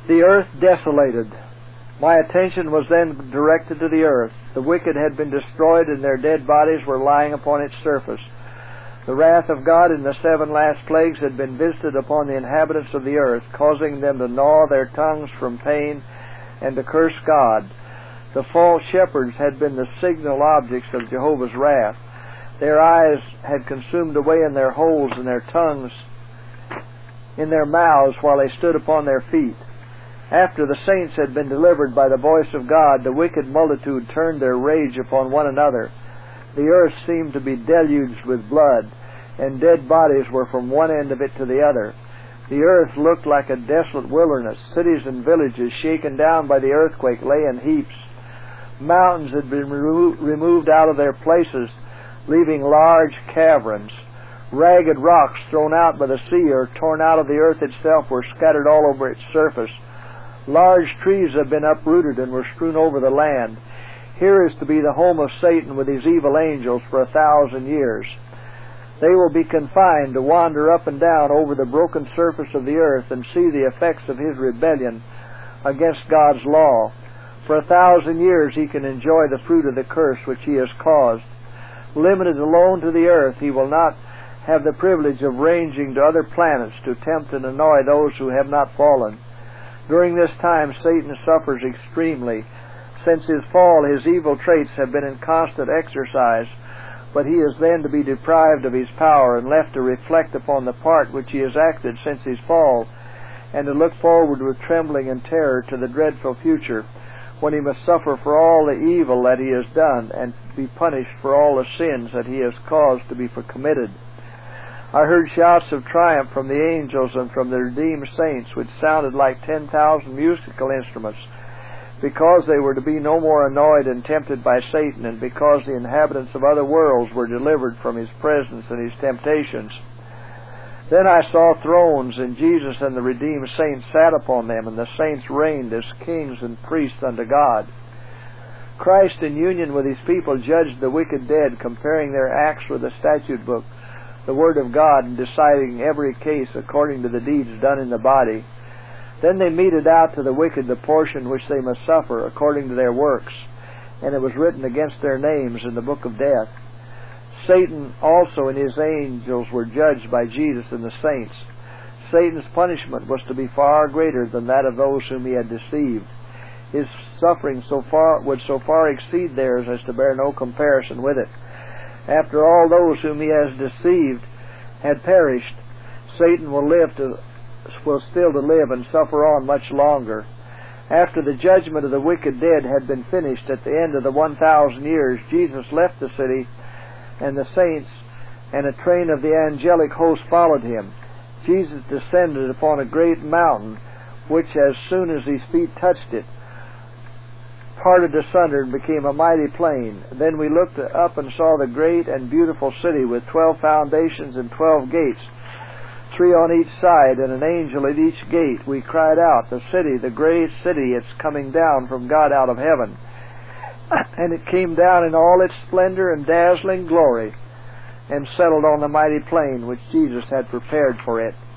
The earth desolated. My attention was then directed to the earth. The wicked had been destroyed, and their dead bodies were lying upon its surface. The wrath of God in the 7 last plagues had been visited upon the inhabitants of the earth, causing them to gnaw their tongues from pain and to curse God. The false shepherds had been the signal objects of Jehovah's wrath. Their eyes had consumed away in their holes, and their tongues in their mouths, while they stood upon their feet. After the saints had been delivered by the voice of God, the wicked multitude turned their rage upon one another. The earth seemed to be deluged with blood, and dead bodies were from one end of it to the other. The earth looked like a desolate wilderness. Cities and villages, shaken down by the earthquake, lay in heaps. Mountains had been removed out of their places, leaving large caverns. Ragged rocks thrown out by the sea or torn out of the earth itself were scattered all over its surface. Large trees have been uprooted and were strewn over the land. Here is to be the home of Satan with his evil angels for 1,000 years. They will be confined to wander up and down over the broken surface of the earth and see the effects of his rebellion against God's law. For 1,000 years he can enjoy the fruit of the curse which he has caused. Limited alone to the earth, he will not have the privilege of ranging to other planets to tempt and annoy those who have not fallen. During this time, Satan suffers extremely. Since his fall, his evil traits have been in constant exercise, but he is then to be deprived of his power and left to reflect upon the part which he has acted since his fall, and to look forward with trembling and terror to the dreadful future, when he must suffer for all the evil that he has done, and be punished for all the sins that he has caused to be committed. I heard shouts of triumph from the angels and from the redeemed saints, which sounded like 10,000 musical instruments, because they were to be no more annoyed and tempted by Satan, and because the inhabitants of other worlds were delivered from his presence and his temptations. Then I saw thrones, and Jesus and the redeemed saints sat upon them, and the saints reigned as kings and priests unto God. Christ, in union with his people, judged the wicked dead, comparing their acts with the statute book, the Word of God, and deciding every case according to the deeds done in the body. Then they meted out to the wicked the portion which they must suffer according to their works, and it was written against their names in the book of death. Satan also and his angels were judged by Jesus and the saints. Satan's punishment was to be far greater than that of those whom he had deceived. His suffering would so far exceed theirs as to bear no comparison with it. After all those whom he has deceived had perished, Satan will still to live and suffer on much longer. After the judgment of the wicked dead had been finished at the end of the 1,000 years, Jesus left the city, and the saints and a train of the angelic host followed him. Jesus descended upon a great mountain, which as soon as his feet touched it, parted asunder and became a mighty plain. Then we looked up and saw the great and beautiful city with 12 foundations and 12 gates, 3 on each side, and an angel at each gate. We cried out, "The city, the great city, it's coming down from God out of heaven." And it came down in all its splendor and dazzling glory, and settled on the mighty plain which Jesus had prepared for it.